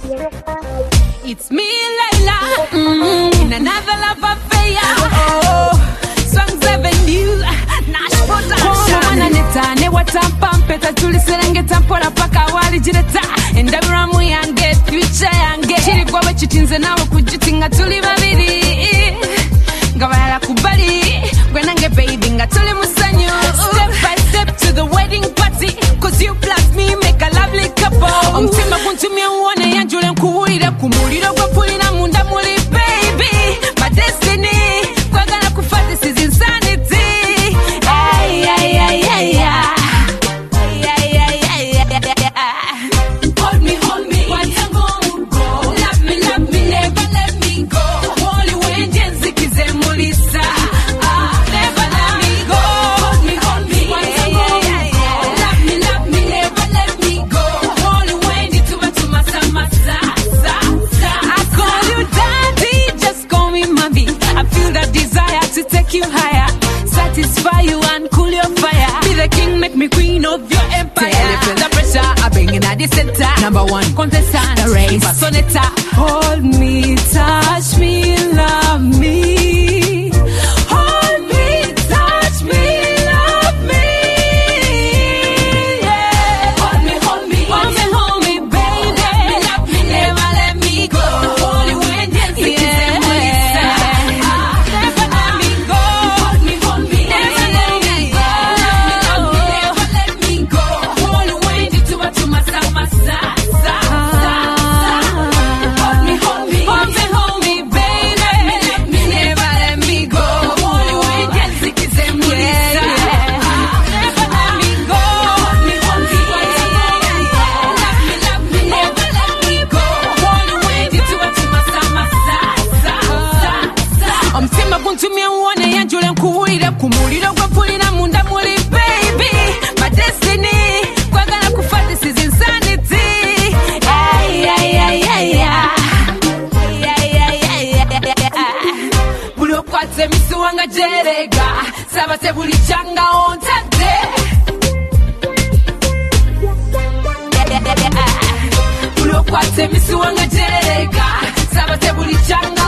It's me, Layla, in another love affair. Songs Avenue, Nash Production. Neta, ne watampampe, tuli serengeta mpola paka wali jireta. Endabiramu yange, future yange. Chiri kwa wechitinze nawe kujitinga tuli babiri. Ngawala kubali, gwenange baby nga tuli musanyo. Step by step to the wedding party, cause you plus me make a lovely couple. Mtima kuntumia uone yanjule nkuwira kumuliro kwa pulina munda muli baby. My destiny, kwa gana kufati is insanity. Ay, ay, ay, ay, ay. Hold me, what's a go? Love me, never let me go. Holy when jenzi kizemulisa. Never let me go. Hold me, what's a go? Love me, never let me go. Holy when jituba tumasamasa. I call you daddy, just call me mommy. I feel that desire to take you higher, satisfy you and cool your fire. Be the king, make me queen of your empire. Feel the pressure, I bring in at the center. Number one contestant, the race, sonata. Hold me, touch me, love me. Hold me, touch me, love me. Yeah. Hold me, baby. Love me, never let me go. Holy when dancing, yeah. Never let me go. Hold me, never let me go. Never let me go. Holy when you do to my masa. Hold me, baby. Never let me go. Holy when dancing is a mulisa. Never let me go. Hold me, love me, never let me go. Holy when you do to my masa. Mtima kuntumia uone yanjule nkuwira kumuliro kwa pulina munda muli baby. My destiny, kwa gana kufati is insanity. Ay, ay, ay, ay, ay. Buli okwatse misuwanga jerega, sabase buli changa ontade. Buli okwatse misuwanga jerega, sabase buli changa